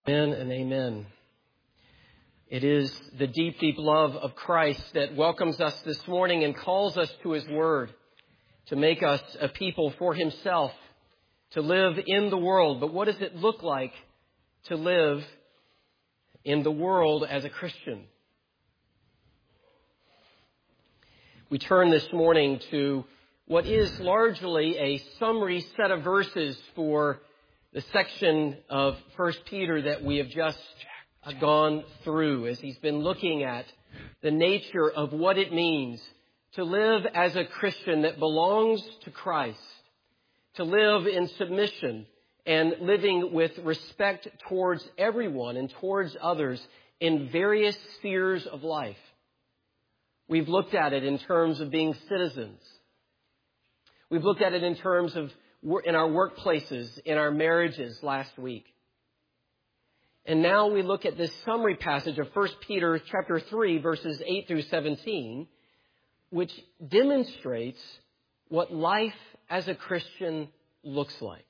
Amen and amen. It is the deep, deep love of Christ that welcomes us this morning and calls us to His Word, to make us a people for Himself, to live in the world. But what does it look like to live in the world as a Christian? We turn this morning to what is largely a summary set of verses for the section of 1 Peter that we have just gone through, as he's been looking at the nature of what it means to live as a Christian that belongs to Christ, to live in submission and living with respect towards everyone and towards others in various spheres of life. We've looked at it in terms of being citizens. We've looked at it in terms of in our workplaces, in our marriages last week. And now we look at this summary passage of 1 Peter chapter 3, verses 8 through 17, which demonstrates what life as a Christian looks like.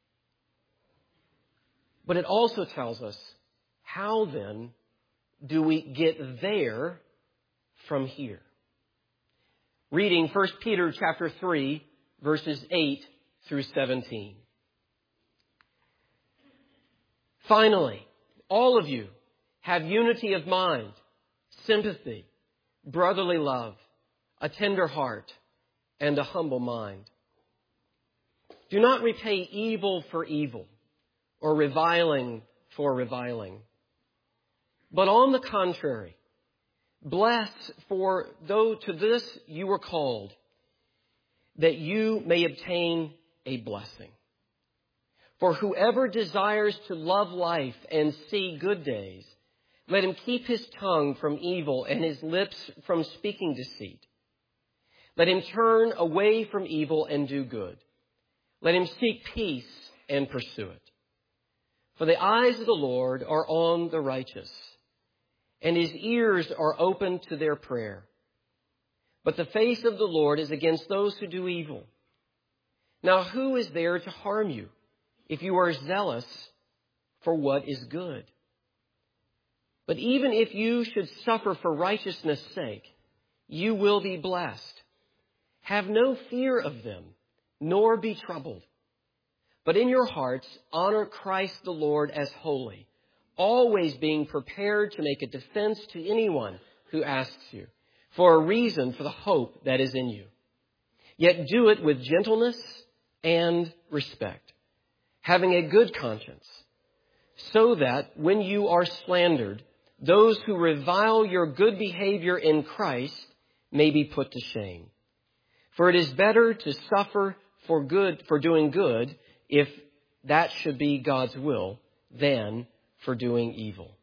But it also tells us, how then do we get there from here? Reading 1 Peter chapter 3, verses 8 through 17. Finally, all of you have unity of mind, sympathy, brotherly love, a tender heart, and a humble mind. Do not repay evil for evil or reviling for reviling. But on the contrary, bless, for though to this you were called, that you may obtain a blessing. For whoever desires to love life and see good days, let him keep his tongue from evil and his lips from speaking deceit. Let him turn away from evil and do good. Let him seek peace and pursue it. For the eyes of the Lord are on the righteous, and His ears are open to their prayer. But the face of the Lord is against those who do evil. Now who is there to harm you if you are zealous for what is good? But even if you should suffer for righteousness' sake, you will be blessed. Have no fear of them, nor be troubled. But in your hearts, honor Christ the Lord as holy, always being prepared to make a defense to anyone who asks you for a reason for the hope that is in you. Yet do it with gentleness and respect, having a good conscience, so that when you are slandered, those who revile your good behavior in Christ may be put to shame. For it is better to suffer for doing good, if that should be God's will, than for doing evil.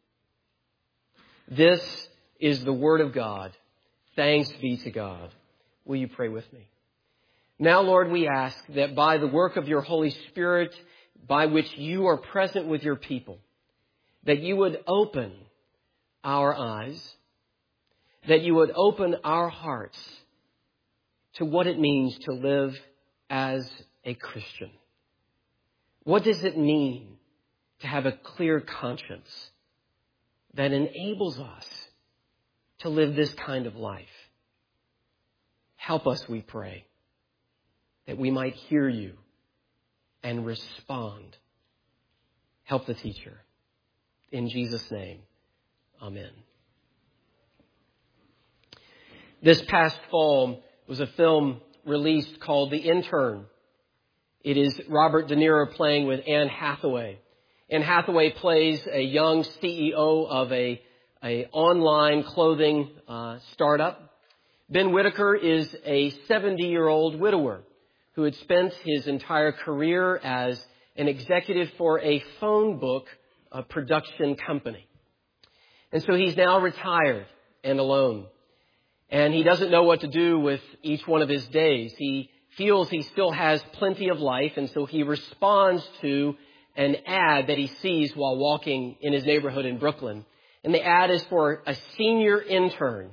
This is the word of God. Thanks be to God. Will you pray with me? Now, Lord, we ask that by the work of your Holy Spirit, by which you are present with your people, that you would open our eyes, that you would open our hearts to what it means to live as a Christian. What does it mean to have a clear conscience that enables us to live this kind of life? Help us, we pray, that we might hear you and respond. Help the teacher. In Jesus' name, amen. This past fall was a film released called The Intern. It is Robert De Niro playing with Anne Hathaway. Anne Hathaway plays a young CEO of a online clothing startup. Ben Whitaker is a 70-year-old widower who had spent his entire career as an executive for a phone book production company. And so he's now retired and alone. And he doesn't know what to do with each one of his days. He feels he still has plenty of life, and so he responds to an ad that he sees while walking in his neighborhood in Brooklyn. And the ad is for a senior intern.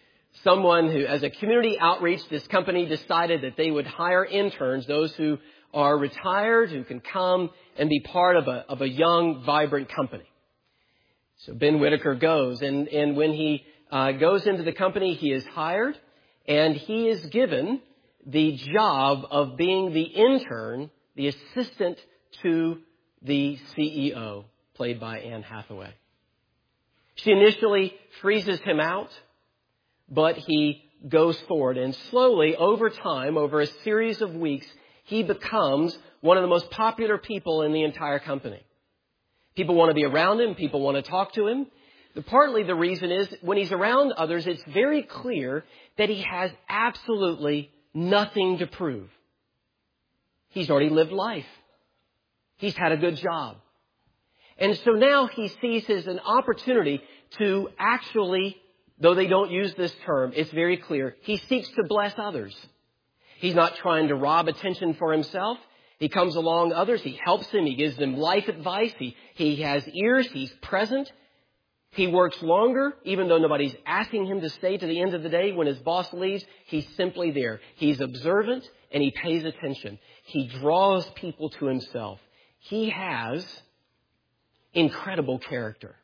Someone who, as a community outreach, this company decided that they would hire interns, those who are retired who can come and be part of a young, vibrant company. So Ben Whitaker goes, and when he goes into the company, he is hired, and he is given the job of being the intern, the assistant to the CEO, played by Anne Hathaway. She initially freezes him out, but he goes forward, and slowly, over time, over a series of weeks, he becomes one of the most popular people in the entire company. People want to be around him. People want to talk to him. Partly the reason is when he's around others, it's very clear that he has absolutely nothing to prove. He's already lived life. He's had a good job. And so now he sees as an opportunity to actually, though they don't use this term, it's very clear, he seeks to bless others. He's not trying to rob attention for himself. He comes along others. He helps them. He gives them life advice. He has ears. He's present. He works longer, even though nobody's asking him to stay to the end of the day. When his boss leaves, he's simply there. He's observant and he pays attention. He draws people to himself. He has incredible character.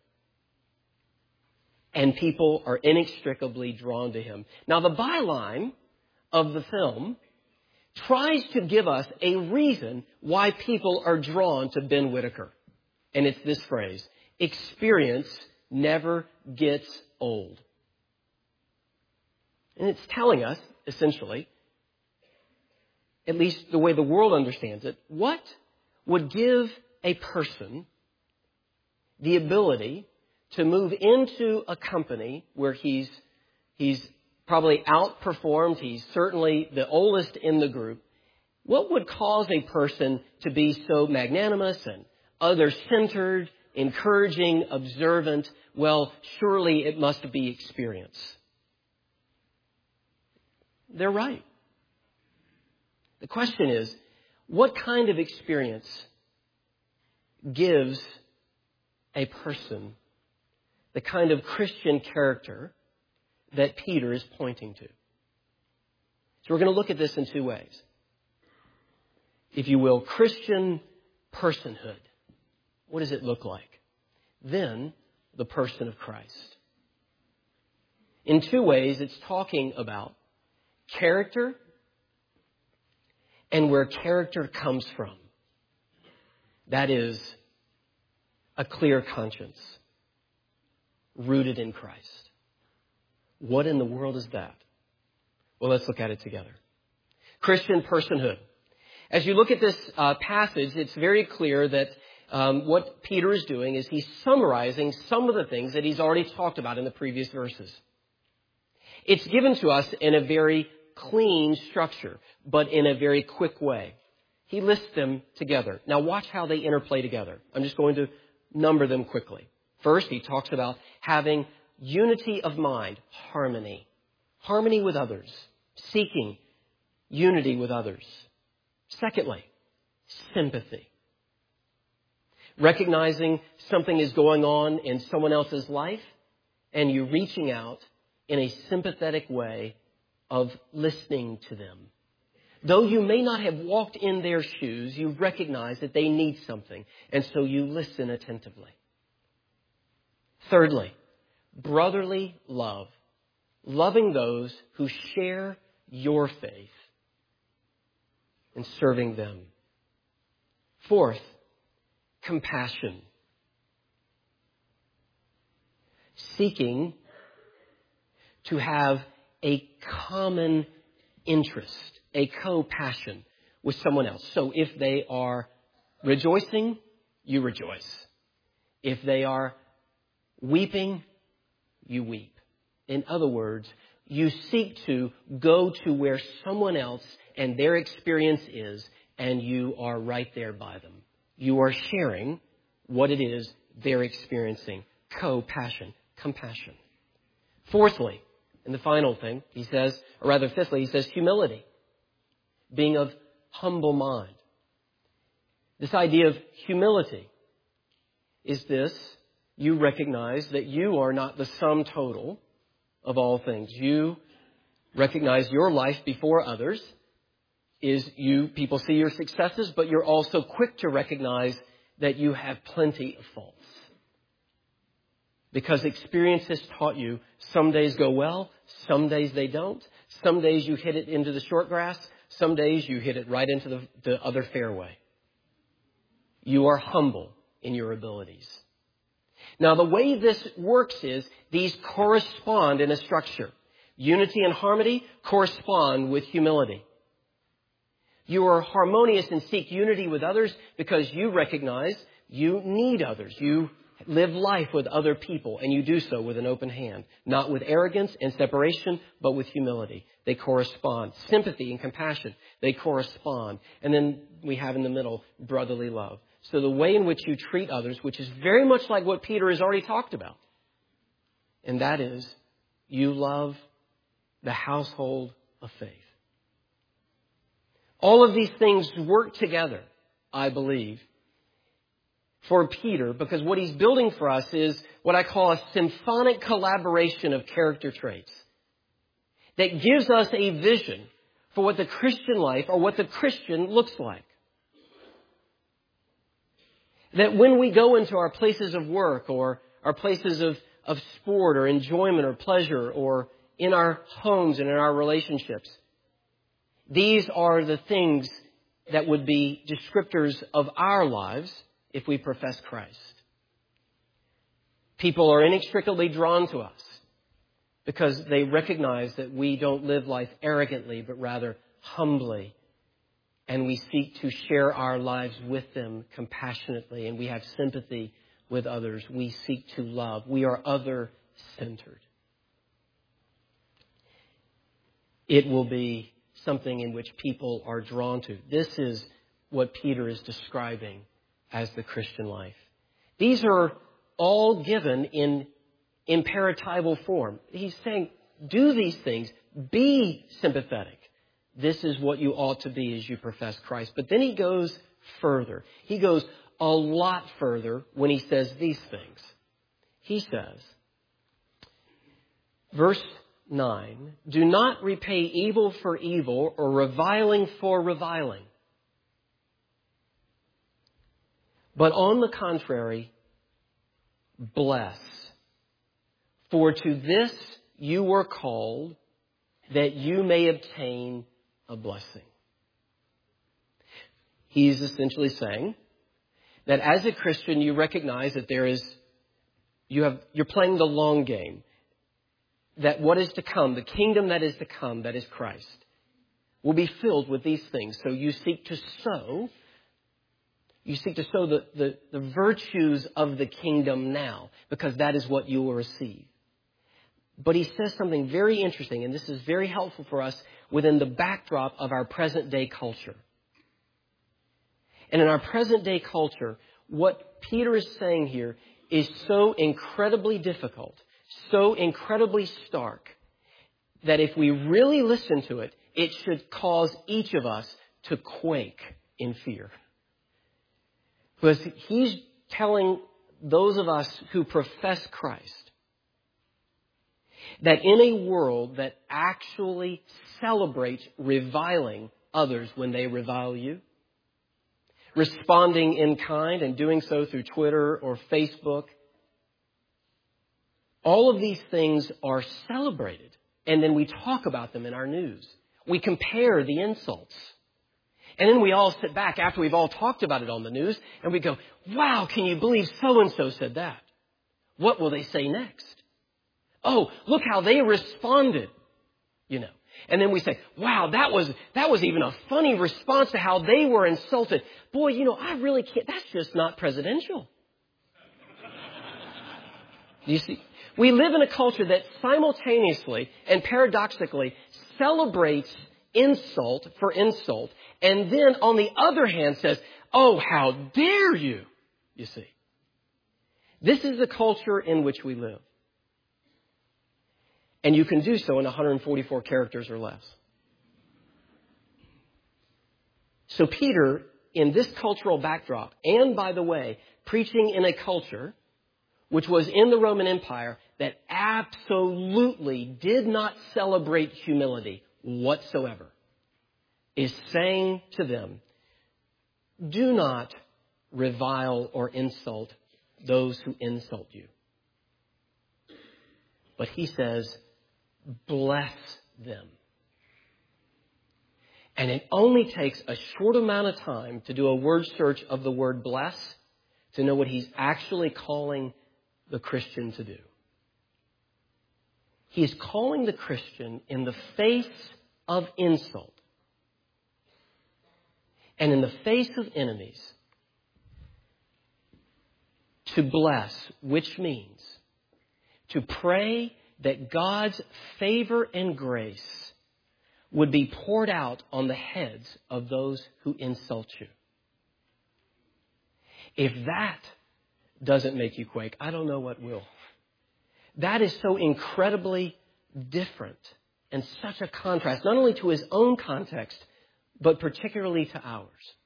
And people are inextricably drawn to him. Now, the byline of the film tries to give us a reason why people are drawn to Ben Whitaker. And it's this phrase: experience never gets old. And it's telling us, essentially, at least the way the world understands it, what would give a person the ability to move into a company where he's probably outperformed, he's certainly the oldest in the group. What would cause a person to be so magnanimous and other-centered, encouraging, observant? Well, surely it must be experience. They're right. The question is, what kind of experience gives a person the kind of Christian character that Peter is pointing to? So we're going to look at this in two ways. If you will, Christian personhood. What does it look like? Then, the person of Christ. In two ways, it's talking about character and where character comes from. That is a clear conscience rooted in Christ. What in the world is that? Well, let's look at it together. Christian personhood. As you look at this passage, it's very clear that what Peter is doing is he's summarizing some of the things that he's already talked about in the previous verses. It's given to us in a very clean structure, but in a very quick way. He lists them together. Now watch how they interplay together. I'm just going to number them quickly. First, he talks about having unity of mind, harmony. Harmony with others. Seeking unity with others. Secondly, sympathy. Recognizing something is going on in someone else's life and you reaching out in a sympathetic way of listening to them. Though you may not have walked in their shoes, you recognize that they need something, and so you listen attentively. Thirdly, brotherly love. Loving those who share your faith and serving them. Fourth, compassion. Seeking to have a common interest, a co-passion with someone else. So if they are rejoicing, you rejoice. If they are weeping, you weep. In other words, you seek to go to where someone else and their experience is, and you are right there by them. You are sharing what it is they're experiencing. Co-passion, compassion. Fourthly, and the final thing, he says, or rather fifthly, he says humility. Being of humble mind. This idea of humility is this: you recognize that you are not the sum total of all things. You recognize your life before others, is people see your successes, but you're also quick to recognize that you have plenty of faults. Because experience has taught you some days go well, some days they don't. Some days you hit it into the short grass, some days you hit it right into the other fairway. You are humble in your abilities. Now, the way this works is these correspond in a structure. Unity and harmony correspond with humility. You are harmonious and seek unity with others because you recognize you need others. You live life with other people, and you do so with an open hand. Not with arrogance and separation, but with humility. They correspond. Sympathy and compassion, they correspond. And then we have in the middle brotherly love. So the way in which you treat others, which is very much like what Peter has already talked about, and that is you love the household of faith. All of these things work together, I believe, for Peter, because what he's building for us is what I call a symphonic collaboration of character traits that gives us a vision for what the Christian life or what the Christian looks like. That when we go into our places of work or our places of sport or enjoyment or pleasure or in our homes and in our relationships, these are the things that would be descriptors of our lives if we profess Christ. People are inextricably drawn to us because they recognize that we don't live life arrogantly, but rather humbly. And we seek to share our lives with them compassionately, and we have sympathy with others. We seek to love. We are other-centered. It will be something in which people are drawn to. This is what Peter is describing as the Christian life. These are all given in imperatival form. He's saying, do these things. Be sympathetic. This is what you ought to be as you profess Christ. But then he goes further. He goes a lot further when he says these things. He says, verse 9, do not repay evil for evil or reviling for reviling. But on the contrary, bless. For to this you were called, that you may obtain a blessing. He's essentially saying that as a Christian, you recognize that you're playing the long game. That what is to come, the kingdom that is to come, that is Christ, will be filled with these things. So you seek to sow the virtues of the kingdom now, because that is what you will receive. But he says something very interesting, and this is very helpful for us within the backdrop of our present day culture. And in our present day culture, what Peter is saying here is so incredibly difficult, so incredibly stark, that if we really listen to it, it should cause each of us to quake in fear. Because he's telling those of us who profess Christ that in a world that actually celebrates reviling others when they revile you, responding in kind and doing so through Twitter or Facebook, all of these things are celebrated. And then we talk about them in our news. We compare the insults. And then we all sit back after we've all talked about it on the news and we go, wow, can you believe so-and-so said that? What will they say next? Oh, look how they responded, And then we say, wow, that was even a funny response to how they were insulted. Boy, I really can't. That's just not presidential. Do you see? We live in a culture that simultaneously and paradoxically celebrates insult for insult, and then on the other hand says, oh, how dare you, you see. This is the culture in which we live. And you can do so in 144 characters or less. So Peter, in this cultural backdrop, and by the way, preaching in a culture which was in the Roman Empire that absolutely did not celebrate humility whatsoever. is saying to them, do not revile or insult those who insult you. But he says, bless them. And it only takes a short amount of time to do a word search of the word bless to know what he's actually calling the Christian to do. He is calling the Christian in the face of insult and in the face of enemies to bless, which means to pray that God's favor and grace would be poured out on the heads of those who insult you. If that doesn't make you quake, I don't know what will. That is so incredibly different and such a contrast, not only to his own context, but particularly to ours.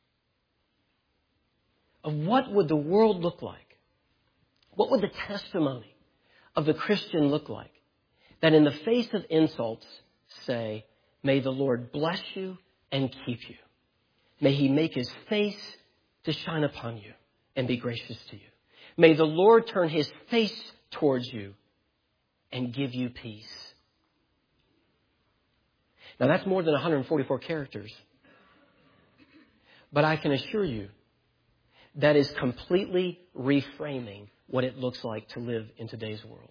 Of what would the world look like? What would the testimony of the Christian look like? That in the face of insults say, may the Lord bless you and keep you. May he make his face to shine upon you and be gracious to you. May the Lord turn his face towards you and give you peace. Now that's more than 144 characters. But I can assure you that is completely reframing what it looks like to live in today's world.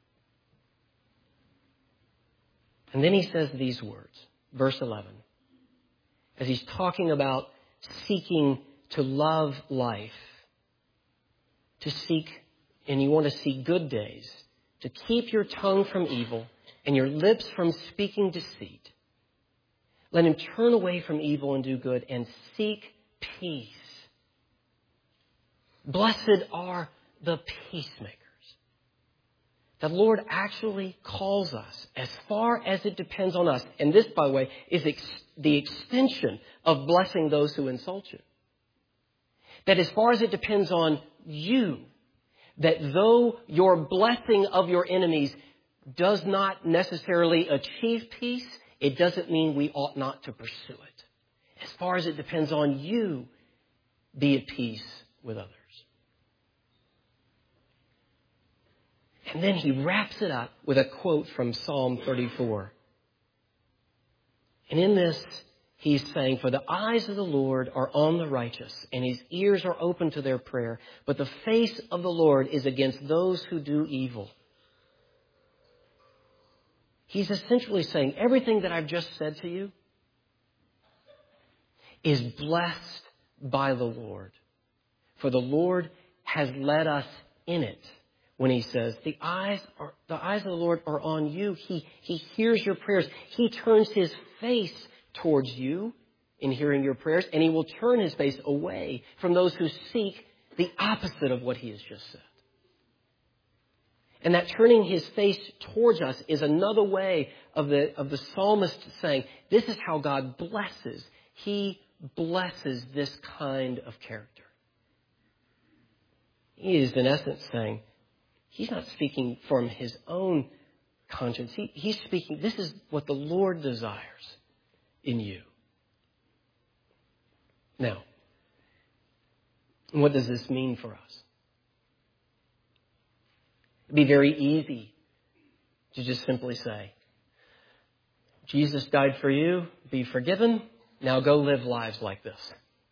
And then he says these words, verse 11, as he's talking about seeking to love life, to seek, and you want to see good days, to keep your tongue from evil and your lips from speaking deceit. Let him turn away from evil and do good and seek peace. Blessed are the peacemakers. The Lord actually calls us as far as it depends on us. And this, by the way, is the extension of blessing those who insult you. That as far as it depends on you, that though your blessing of your enemies does not necessarily achieve peace, it doesn't mean we ought not to pursue it. As far as it depends on you, be at peace with others. And then he wraps it up with a quote from Psalm 34. And in this, he's saying, for the eyes of the Lord are on the righteous, and his ears are open to their prayer. But the face of the Lord is against those who do evil. He's essentially saying everything that I've just said to you is blessed by the Lord. For the Lord has led us in it. When he says, the eyes of the Lord are on you. He hears your prayers. He turns his face towards you in hearing your prayers, and he will turn his face away from those who seek the opposite of what he has just said. And that turning his face towards us is another way of the psalmist saying, this is how God blesses. He blesses this kind of character. He is, in essence, saying, he's not speaking from his own conscience. He's speaking, this is what the Lord desires in you. Now, what does this mean for us? It'd be very easy to just simply say, Jesus died for you, be forgiven, now go live lives like this.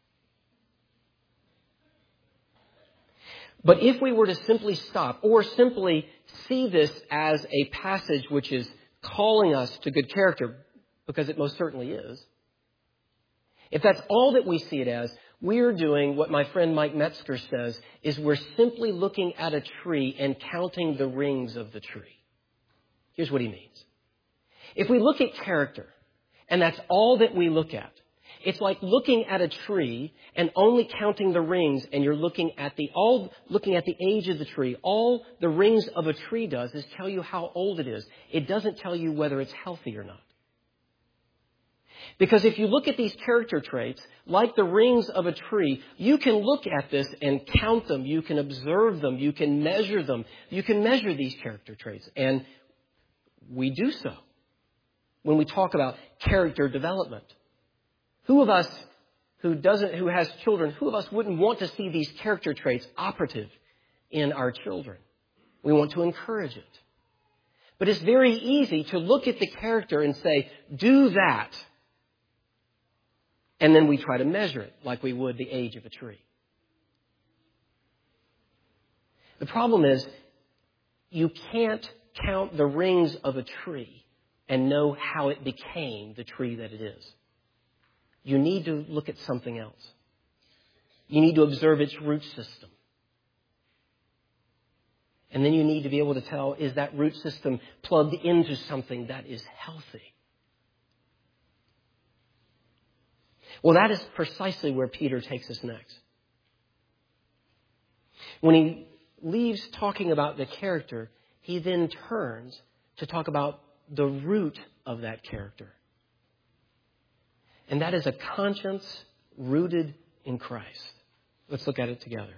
But if we were to simply stop or simply see this as a passage which is calling us to good character, because it most certainly is, if that's all that we see it as, we're doing what my friend Mike Metzger says, is we're simply looking at a tree and counting the rings of the tree. Here's what he means. If we look at character, and that's all that we look at, it's like looking at a tree and only counting the rings, and you're looking at the age of the tree. All the rings of a tree does is tell you how old it is. It doesn't tell you whether it's healthy or not. Because if you look at these character traits, like the rings of a tree, you can look at this and count them. You can observe them. You can measure them. You can measure these character traits. And we do so when we talk about character development. Who of us who has children, who of us wouldn't want to see these character traits operative in our children? We want to encourage it. But it's very easy to look at the character and say, do that. And then we try to measure it like we would the age of a tree. The problem is, you can't count the rings of a tree and know how it became the tree that it is. You need to look at something else. You need to observe its root system. And then you need to be able to tell, is that root system plugged into something that is healthy? Well, that is precisely where Peter takes us next. When he leaves talking about the character, he then turns to talk about the root of that character. And that is a conscience rooted in Christ. Let's look at it together.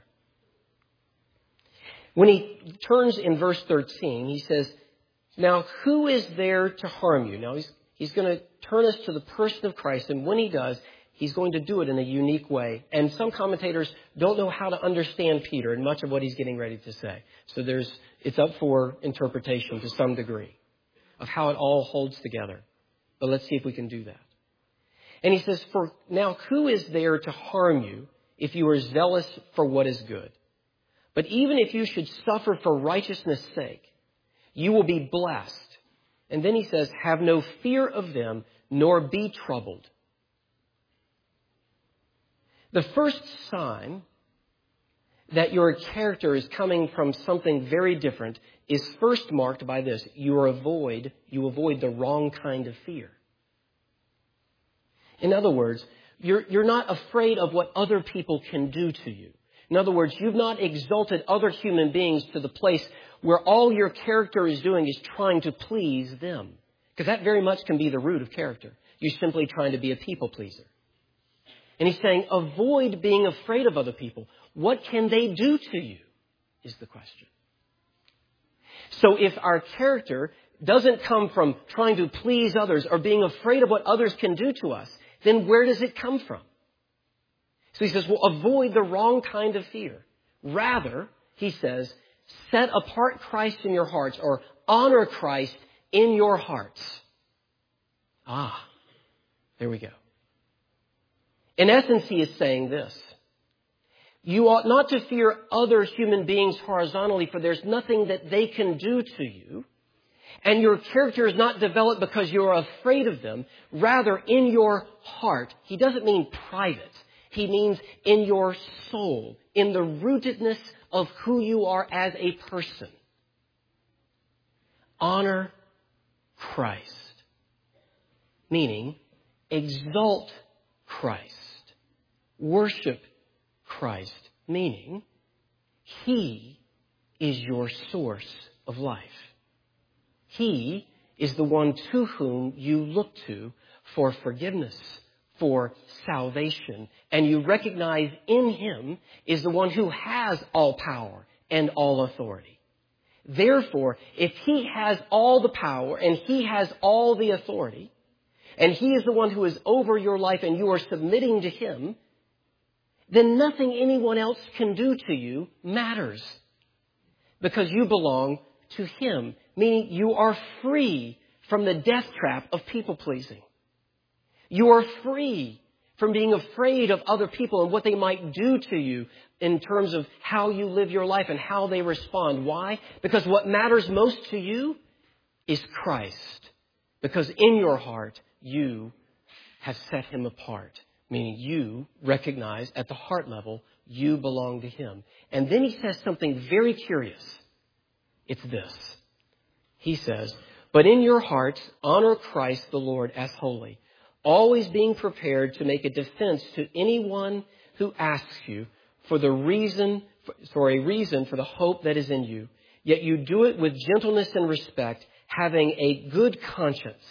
When he turns in verse 13, he says, now who is there to harm you? Now he's going to turn us to the person of Christ, and when he does, he's going to do it in a unique way. And some commentators don't know how to understand Peter and much of what he's getting ready to say. So it's up for interpretation to some degree of how it all holds together. But let's see if we can do that. And he says, for now who is there to harm you if you are zealous for what is good? But even if you should suffer for righteousness' sake, you will be blessed. And then he says, have no fear of them, nor be troubled. The first sign that your character is coming from something very different is first marked by this. You avoid the wrong kind of fear. In other words, you're not afraid of what other people can do to you. In other words, you've not exalted other human beings to the place where all your character is doing is trying to please them. Because that very much can be the root of character. You're simply trying to be a people pleaser. And he's saying, avoid being afraid of other people. What can they do to you is the question. So if our character doesn't come from trying to please others or being afraid of what others can do to us, then where does it come from? So he says, well, avoid the wrong kind of fear. Rather, he says, set apart Christ in your hearts, or honor Christ in your hearts. There we go. In essence, he is saying this. You ought not to fear other human beings horizontally, for there's nothing that they can do to you. And your character is not developed because you're afraid of them. Rather, in your heart. He doesn't mean private. He means in your soul, in the rootedness of who you are as a person. Honor Christ. Meaning, exalt Christ. Worship Christ. Meaning, He is your source of life. He is the one to whom you look to for forgiveness, for salvation. And you recognize in Him is the one who has all power and all authority. Therefore, if He has all the power and He has all the authority, and He is the one who is over your life and you are submitting to Him, then nothing anyone else can do to you matters. Because you belong to Him. Meaning you are free from the death trap of people pleasing. You are free from being afraid of other people and what they might do to you in terms of how you live your life and how they respond. Why? Because what matters most to you is Christ. Because in your heart, you have set Him apart. Meaning you recognize at the heart level, you belong to Him. And then He says something very curious. It's this. He says, but in your hearts, honor Christ the Lord as holy, always being prepared to make a defense to anyone who asks you for a reason for the hope that is in you. Yet you do it with gentleness and respect, having a good conscience.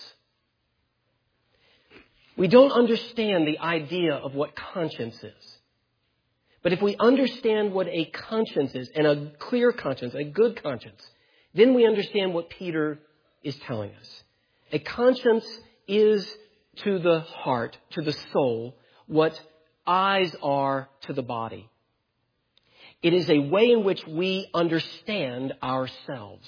We don't understand the idea of what conscience is. But if we understand what a conscience is, and a clear conscience, a good conscience, then we understand what Peter is telling us. A conscience is to the heart, to the soul, what eyes are to the body. It is a way in which we understand ourselves.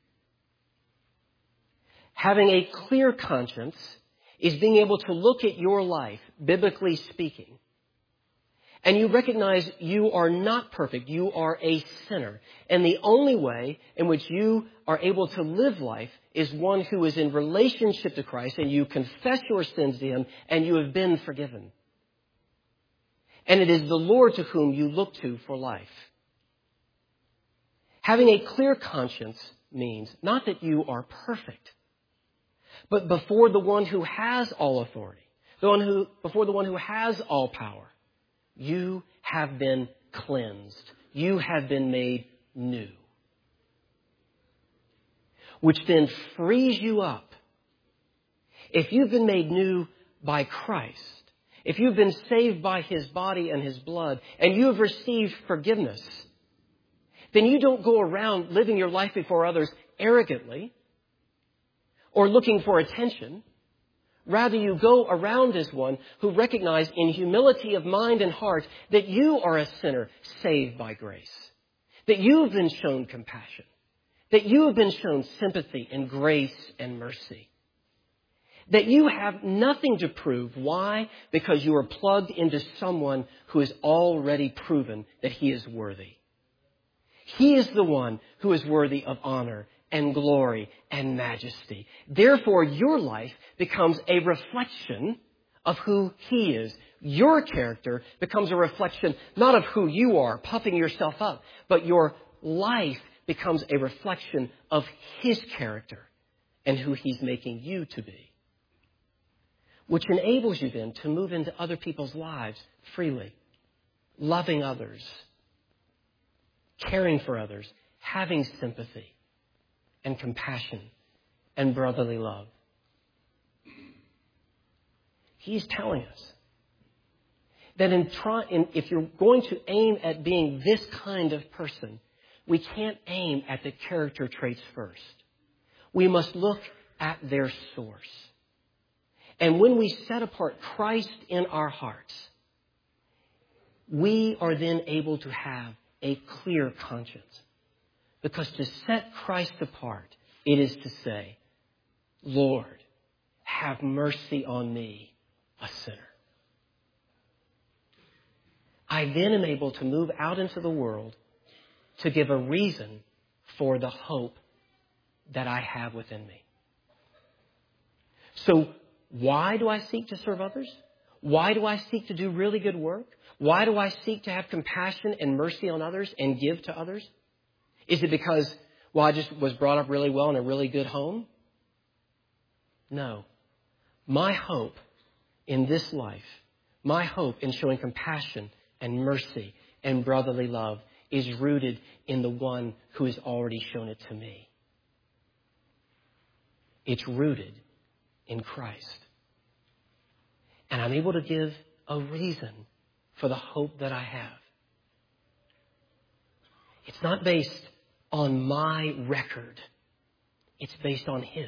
Having a clear conscience is being able to look at your life, biblically speaking, and you recognize you are not perfect. You are a sinner. And the only way in which you are able to live life is one who is in relationship to Christ, and you confess your sins to Him, and you have been forgiven. And it is the Lord to whom you look to for life. Having a clear conscience means not that you are perfect, but before the one who has all authority, before the one who has all power, you have been cleansed. You have been made new. Which then frees you up. If you've been made new by Christ, if you've been saved by His body and His blood, and you have received forgiveness, then you don't go around living your life before others arrogantly or looking for attention. Rather, you go around as one who recognizes in humility of mind and heart that you are a sinner saved by grace, that you have been shown compassion, that you have been shown sympathy and grace and mercy, that you have nothing to prove. Why? Because you are plugged into someone who has already proven that He is worthy. He is the one who is worthy of honor and glory and majesty. Therefore, your life becomes a reflection of who He is. Your character becomes a reflection not of who you are, puffing yourself up, but your life becomes a reflection of His character and who He's making you to be. Which enables you then to move into other people's lives freely, loving others, caring for others, having sympathy and compassion and brotherly love. He's telling us that if you're going to aim at being this kind of person, we can't aim at the character traits first. We must look at their source. And when we set apart Christ in our hearts, we are then able to have a clear conscience. Because to set Christ apart, it is to say, Lord, have mercy on me, a sinner. I then am able to move out into the world to give a reason for the hope that I have within me. So why do I seek to serve others? Why do I seek to do really good work? Why do I seek to have compassion and mercy on others and give to others? Is it because, well, I just was brought up really well in a really good home? No. My hope in this life, my hope in showing compassion and mercy and brotherly love is rooted in the one who has already shown it to me. It's rooted in Christ. And I'm able to give a reason for the hope that I have. It's not based on my record. It's based on His.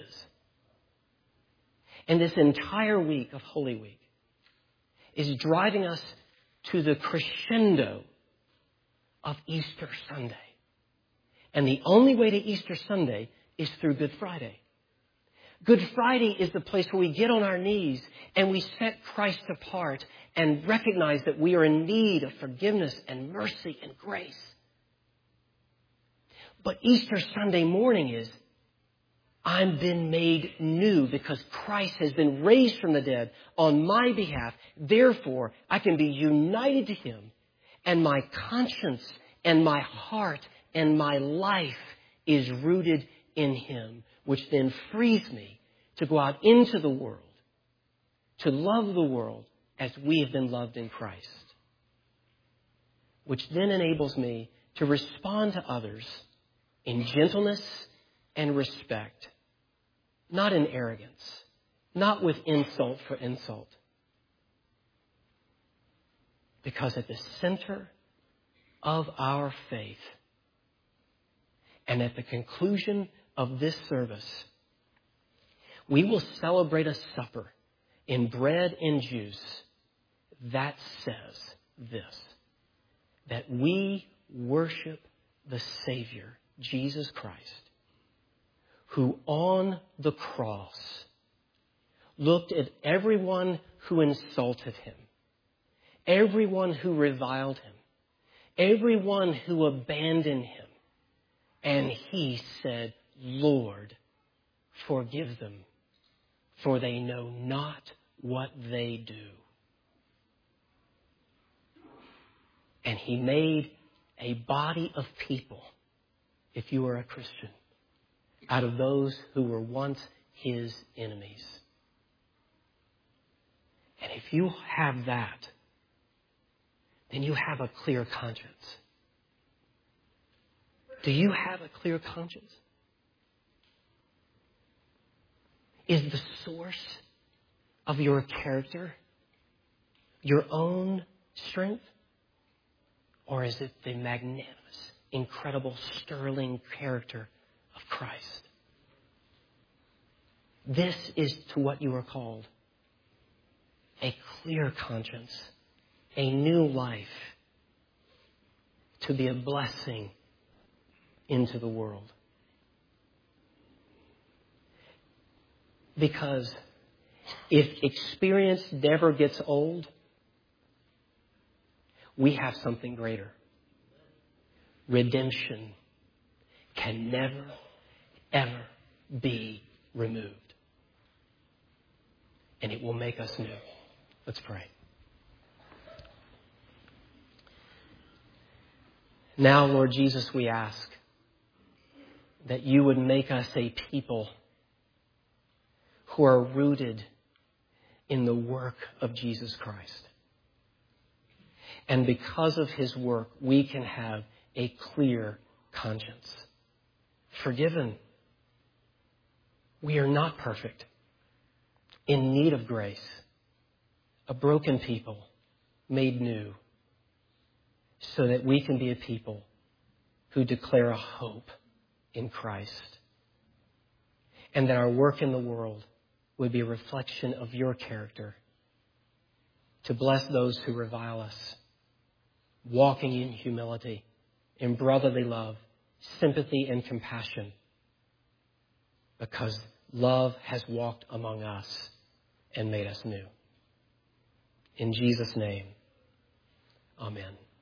And this entire week of Holy Week is driving us to the crescendo of Easter Sunday. And the only way to Easter Sunday is through Good Friday. Good Friday is the place where we get on our knees and we set Christ apart and recognize that we are in need of forgiveness and mercy and grace. But Easter Sunday morning is, I've been made new because Christ has been raised from the dead on my behalf. Therefore, I can be united to Him, and my conscience and my heart and my life is rooted in Him, which then frees me to go out into the world, to love the world as we have been loved in Christ, which then enables me to respond to others in gentleness and respect, not in arrogance, not with insult for insult. Because at the center of our faith and at the conclusion of this service, we will celebrate a supper in bread and juice, that says this, that we worship the Savior, Jesus Christ, who on the cross looked at everyone who insulted him, everyone who reviled him, everyone who abandoned him, and he said, Lord, forgive them, for they know not what they do. And he made a body of people, if you are a Christian, out of those who were once his enemies. And if you have that, then you have a clear conscience. Do you have a clear conscience? Is the source of your character your own strength? Or is it the magnanimous, incredible, sterling character of Christ? This is to what you are called. A clear conscience, a new life, to be a blessing into the world. Because if experience never gets old, we have something greater. Redemption can never, ever be removed. And it will make us new. Let's pray. Now, Lord Jesus, we ask that you would make us a people who are rooted in the work of Jesus Christ. And because of his work, we can have a clear conscience. Forgiven. We are not perfect. In need of grace. A broken people made new. So that we can be a people who declare a hope in Christ. And that our work in the world would be a reflection of your character. To bless those who revile us. Walking in humility, in brotherly love, sympathy and compassion. Because love has walked among us and made us new. In Jesus' name, amen.